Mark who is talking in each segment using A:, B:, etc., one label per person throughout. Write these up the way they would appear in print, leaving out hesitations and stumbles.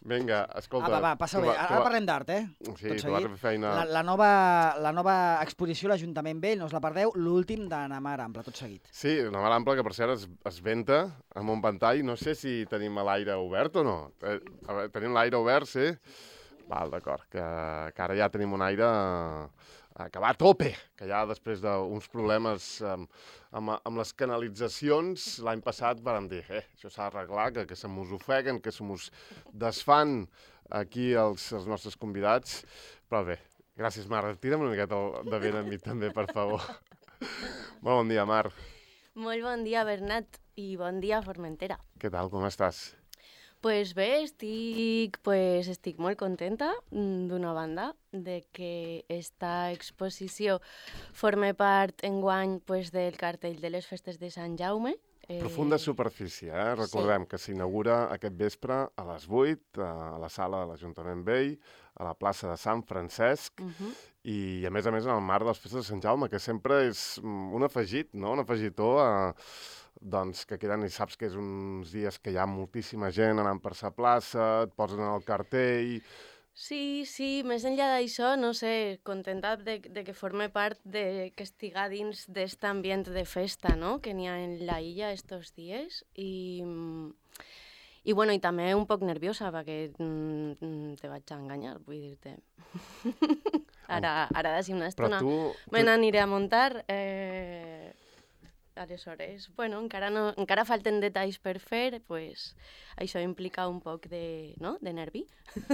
A: Vinga, escolta...
B: Va, passa bé. Ara parlem d'art,
A: Sí,
B: Tot
A: tu vas
B: seguit.
A: fer feina...
B: La nova exposició a l'Ajuntament Vell, no us la perdeu, l'últim de Namar Ample, tot seguit.
A: Sí, una mala ampla que per cert es venta amb un ventall. No sé si tenim l'aire obert o no. Tenim l'aire obert, sí? Val, d'acord, que ara ja tenim un aire que va a tope, que ja després d'uns problemes amb les canalitzacions, l'any passat vàrem dir, això s'ha d'arreglar, que se mos ofeguen, que se mos desfan aquí els nostres convidats, però bé, gràcies, Mar. Tira'm una miqueta de vent a mi també, per favor. Molt bon dia, Mar.
C: Molt bon dia, Bernat, i bon dia, Formentera.
A: Què tal, com estàs?
C: Pues bé, estic molt contenta, d'una banda, de que esta exposició forme part enguany del cartell de les festes de Sant Jaume.
A: Profunda superfície, Recordem que s'inaugura aquest vespre a les 8 a la sala de l'Ajuntament Vell, a la plaça de Sant Francesc, i a més en el marc de les festes de Sant Jaume, que sempre és un afegit, no? Un afegitó doncs, que queden, i saps que és uns dies que hi ha moltíssima gent anant per sa plaça, et posen el cartell...
C: Sí, més enllà d'això, no sé, contenta de que forme part que estiga dins d'aquest ambient de festa, no?, que n'hi ha en la illa estos dies, i també un poc nerviosa, perquè te vaig a enganyar, vull dir-te. Ara d'ací una estona me n'aniré a muntar, aleshores, encara falten detalls per fer, pues això implica un poc de nervi.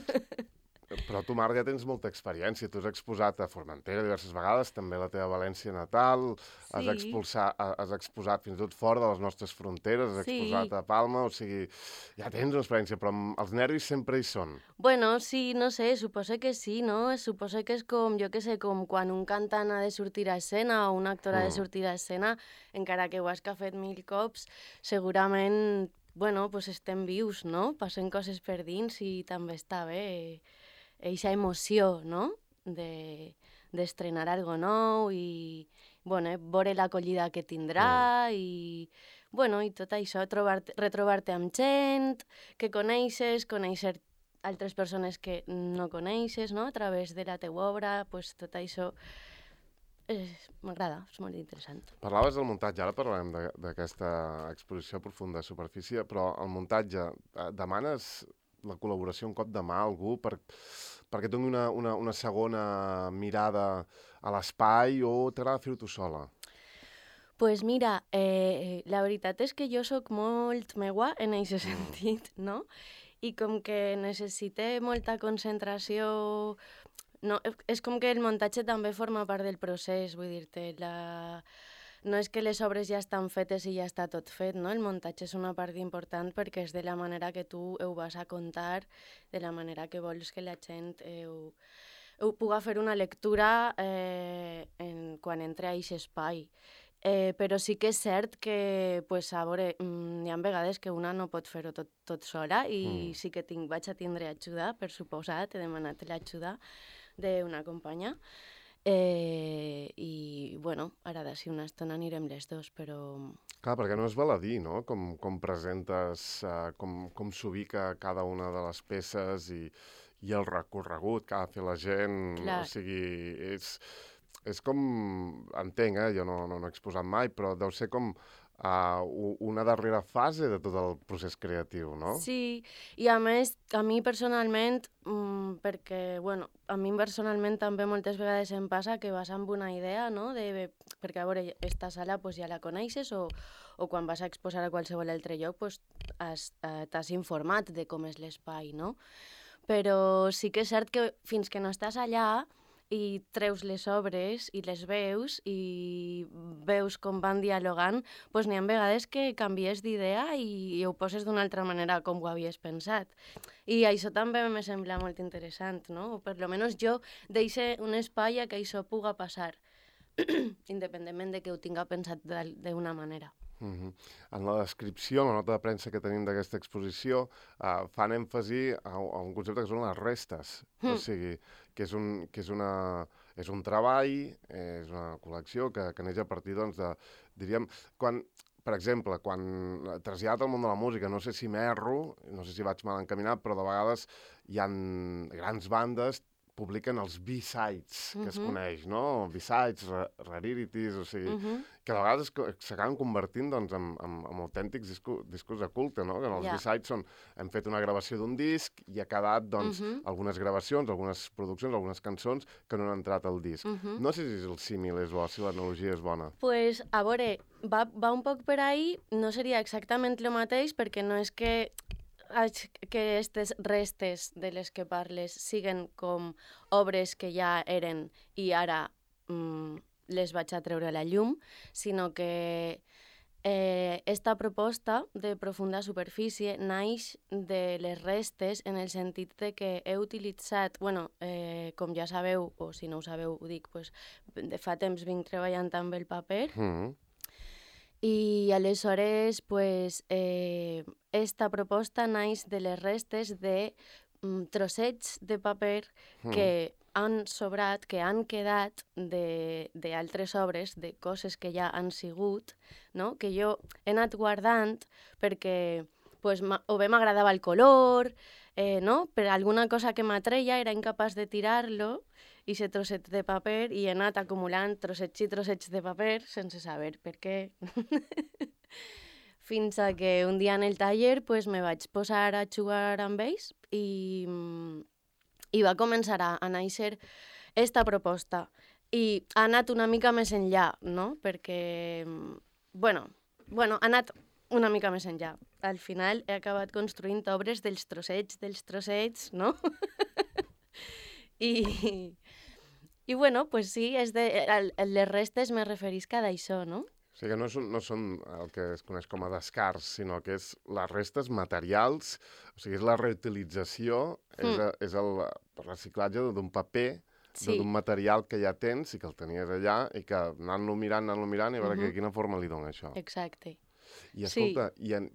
A: Però tu, Marc, ja tens molta experiència. Tu has exposat a Formentera diverses vegades, també a la teva València natal, has exposat fins i tot fora de les nostres fronteres, has exposat a Palma, o sigui, ja tens una experiència, però els nervis sempre hi són.
C: Bueno, sí, no sé, suposo que sí, no? Suposo que és com, jo què sé, com quan un cantant ha de sortir a escena o un actor ha de sortir a escena, encara que ho has fet 1000 cops, segurament, pues estem vius, no? Passen coses per dins i també està bé eixa emoció, no?, d'estrenar algo nou i, veure l'acollida que tindrà i tot això, retrobar-te amb gent que coneixes, conèixer altres persones que no coneixes, no?, a través de la teua obra, pues tot això m'agrada, és molt interessant.
A: Parlaves del muntatge, ara parlarem d'aquesta exposició a profunda superfície, però el muntatge, demanes la col·laboració un cop de mà a algú perquè doni una segona mirada a l'espai, o t'agrada fer-ho tu sola?
C: Pues mira, la veritat és que jo sóc molt meua en aquest sentit, no? I com que necessite molta concentració... No, és com que el muntatge també forma part del procés, vull dir-te, no és que les obres ja estan fetes i ja està tot fet, no? El muntatge és una part important perquè és de la manera que tu ho vas a contar, de la manera que vols que la gent ho puga fer una lectura quan entra a aquest espai. Però sí que és cert que, a veure, hi ha vegades que una no pot fer-ho tot sola i sí que vaig a tindre ajuda, per suposat, he demanat l'ajuda d'una companya. I, ara d'ací una estona anirem les dos, però...
A: Clar, perquè no és baladí, no?, com presentes, com s'ubica cada una de les peces i el recorregut que ha de fer la gent.
C: Clar.
A: O sigui, és com... Entenc, jo no he exposat mai, però deu ser com una darrera fase de tot el procés creatiu, no?
C: Sí, i a més, a mi personalment, perquè, a mi personalment també moltes vegades em passa que vas amb una idea, no?, perquè, a veure, esta sala ja la coneixes o quan vas a exposar a qualsevol altre lloc t'has informat de com és l'espai, no? Però sí que és cert que fins que no estàs allà i treus les obres i les veus i veus com van dialogant, n'hi ha vegades que canvies d'idea i ho poses d'una altra manera com ho havies pensat. I això també me sembla molt interessant, no? O per almenys jo deixo un espai a que això puga passar, independentment de que ho tinga pensat d'una manera.
A: En la descripció, en la nota de premsa que tenim d'aquesta exposició, fan èmfasi a un concepte que són les restes. O sigui, que és un treball, és una col·lecció que neix a partir, doncs, de, diríem, quan per exemple, quan traslladat al món de la música, no sé si m'erro, no sé si vaig mal encaminat, però de vegades hi ha grans bandes publiquen els B-sides, que es coneix, no? B-sides, rarities, o sigui, que de vegades s'acaben convertint doncs, en autèntics discos de culte, no? Que els B-sides són, hem fet una gravació d'un disc i ha quedat doncs, algunes gravacions, algunes produccions, algunes cançons que no han entrat al disc. No sé si el símil és bo, si l'analogia és bona.
C: Pues, a veure, va un poc per ahí, no seria exactament el mateix, perquè no és que aquestes restes de les que parles siguen com obres que ja eren i ara les vaig a treure a la llum, sinó que esta proposta de profunda superfície naix de les restes en el sentit de que he utilitzat, com ja sabeu, o si no ho sabeu ho dic, pues, de fa temps vinc treballant amb el paper, i aleshores pues, esta proposta naix de les restes de trossets de paper que han sobrat, que han quedat d'altres obres, de coses que ja han sigut, no? Que jo he anat guardant perquè pues, o bé m'agradava el color, no? Per alguna cosa que m'atreia era incapaç de tirar-lo, i aquest trosset de paper, i he anat acumulant trossets i trossets de paper sense saber per què. Fins a que un dia en el taller pues, me vaig posar a jugar amb ells i va començar a néixer esta proposta. I ha anat una mica més enllà, no? Perquè, ha anat una mica més enllà. Al final he acabat construint obres dels trossets, no? I pues sí, les restes me referisc a d'això, no?
A: O sigui que no són el que es coneix com a descarts, sinó que és les restes materials, o sigui, és la reutilització, és el reciclatge d'un paper, d'un material que ja tens i que el tenies allà i que anant-lo mirant i a veure quina forma li dona això.
C: Exacte.
A: I escolta,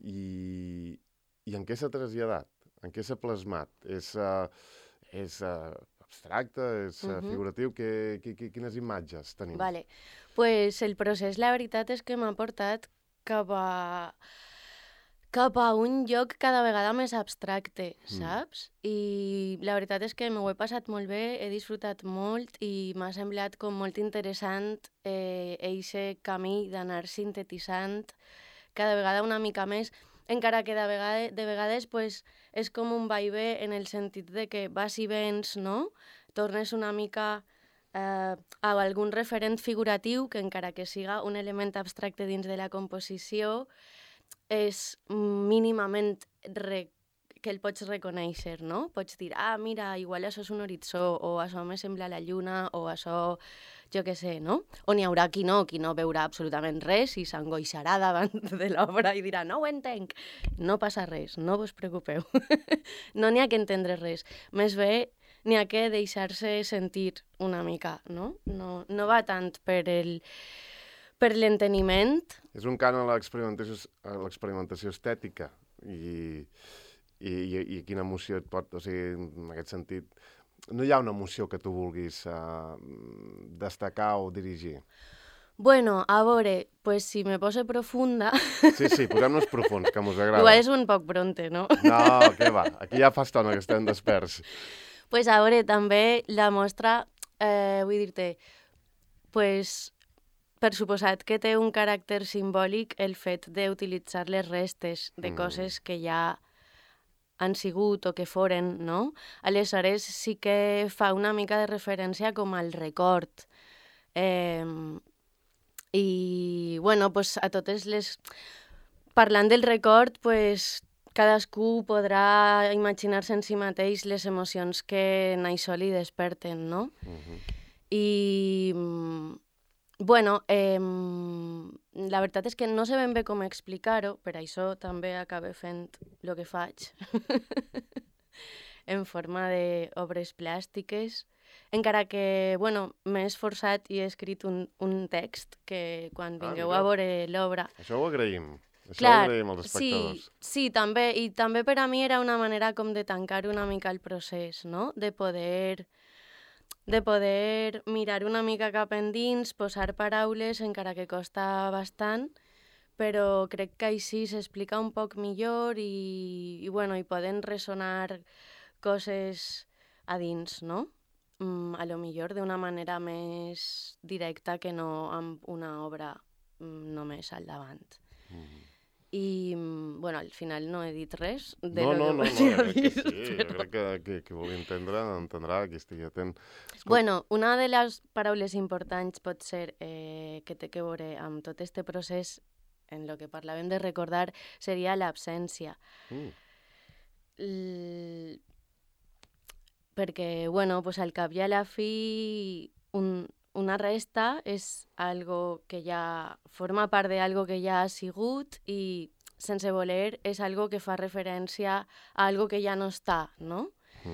A: i en què s'ha traslladat? En què s'ha plasmat? És abstracte, és figuratiu? Quines imatges tenim?
C: Vale. Pues el procés, la veritat és que m'ha portat cap a un lloc cada vegada més abstracte, saps? I la veritat és que m'ho he passat molt bé, he disfrutat molt i m'ha semblat com molt interessant eixe camí d'anar sintetitzant cada vegada una mica més, encara que de vegades pues, és com un vaivé en el sentit de que vas i vens, no? Tornes una mica a algun referent figuratiu que encara que siga un element abstracte dins de la composició és mínimament que el pots reconèixer, no? Pots dir, mira, igual això és un horitzó, o això me sembla la lluna, o això, jo què sé, no? O n'hi haurà qui no veurà absolutament res i s'angoixarà davant de l'obra i dirà, no ho entenc. No passa res, no vos preocupeu. No n'hi ha que entendre res. Més bé, n'hi ha que deixar-se sentir una mica, no? No va tant per l'enteniment.
A: És un cant a l'experimentació estètica i quina emoció et pot... O sigui, en aquest sentit, no hi ha una emoció que tu vulguis destacar o dirigir?
C: Bueno, a veure, pues si me pose profunda...
A: Sí, posem-nos profunds, que mos agrada.
C: Igual és un poc pronte, no?
A: No, què va? Aquí ja fa estona que estem desperts.
C: Pues a veure, també la mostra, vull dir-te, pues, per suposat que té un caràcter simbòlic el fet d'utilitzar les restes de coses que ja han sigut o que foren, no? Aleshores sí que fa una mica de referència com al record. I, pues, a totes les... Parlant del record, pues, cadascú podrà imaginar-se en si mateix les emocions que en això li desperten, no? I, la veritat és que no sé ben bé com explicar-ho, per això també acabé fent el que faig, en forma d'obres plàstiques, encara que, m'he esforçat i he escrit un text que quan vingueu a veure l'obra...
A: Això ho agraïm. Això ho agraïm als espectadors.
C: Sí, també. I també per a mi era una manera com de tancar una mica el procés, no? De poder mirar una mica cap endins, posar paraules, encara que costa bastant, però crec que així s'explica un poc millor i bueno, hi poden ressonar coses a dins, no? A lo millor d'una manera més directa que no amb una obra només al davant. I, bueno, al final no he dit res de lo que volia dir.
A: Jo crec que qui vulgui entendre, entendrà, qui estigui atent.
C: Bueno, una de les paraules importants pot ser que té que veure amb tot este procés, en lo que parlàvem de recordar, seria l'absència. Perquè, bueno, pues al cap i a la fi, una resta és algo que ja forma part d'algo que ja ha sigut i, sense voler, és algo que fa referència a algo que ja no està, no?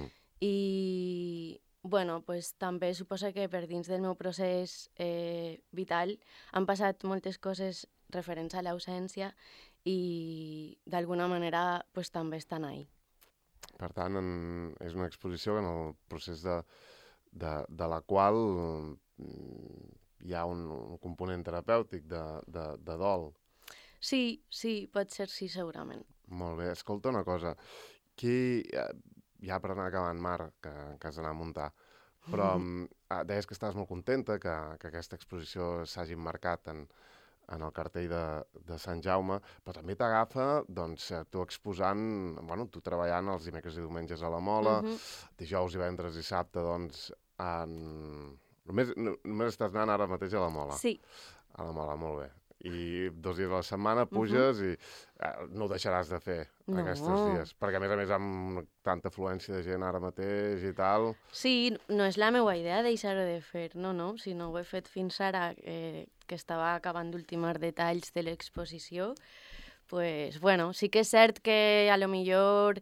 C: I, bueno, pues també suposa que per dins del meu procés vital han passat moltes coses referents a l'ausència i, d'alguna manera, pues també estan ahí.
A: Per tant, és una exposició en el procés de la qual hi ha un component terapèutic de dol.
C: Sí, pot ser sí, segurament.
A: Molt bé. Escolta una cosa. Ja per anar acabant, Mar, que has d'anar a muntar, però deies que estaves molt contenta que aquesta exposició s'hagi emmarcat en el cartell de Sant Jaume, però també t'agafa, doncs, tu exposant, bueno, tu treballant els dimecres i diumenges a la Mola, dijous, divendres i dissabte, doncs, només estàs anant ara mateix a la Mola.
C: Sí.
A: A la Mola, molt bé. I 2 dies a la setmana puges i no ho deixaràs de fer aquests dies, perquè a més amb tanta afluència de gent ara mateix i tal...
C: Sí, no és la meva idea deixar-ho de fer, no, si no ho he fet fins ara, que estava acabant d'ultimar detalls de l'exposició, pues, bueno, sí que és cert que a lo millor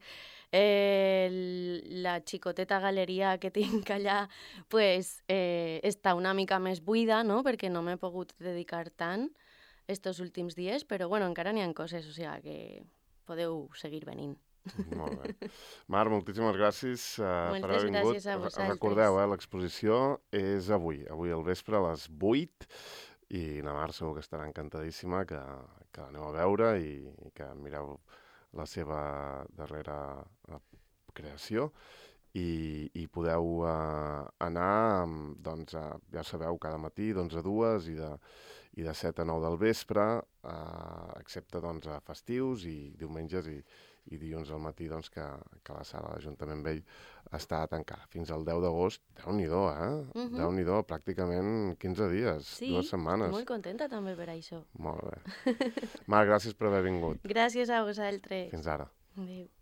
C: la xicoteta galeria que tinc allà pues, està una mica més buida, no?, perquè no m'he pogut dedicar tant estos últims dies, però bueno, encara n'hi ha coses, o sigui que podeu seguir venint.
A: Molt bé. Mar, moltíssimes gràcies per haver vingut.
C: Moltes gràcies a vosaltres.
A: Recordeu, l'exposició és avui al vespre a les 8, i la Mar segur que estarà encantadíssima que l'aneu a veure i que mireu la seva darrera creació i podeu anar, doncs, ja sabeu, cada matí d'11 a 2 i de 7 a 9 del vespre, excepte doncs, a festius i diumenges i dilluns al matí, doncs, que la sala de l'Ajuntament Vell està tancada. Fins al 10 d'agost, Déu-n'hi-do, Déu-n'hi-do, pràcticament 15 dies, 2 setmanes.
C: Sí, estic molt contenta també per això.
A: Molt bé. Mar, gràcies per haver vingut.
C: Gràcies a vosaltres.
A: Fins ara.
C: Adéu.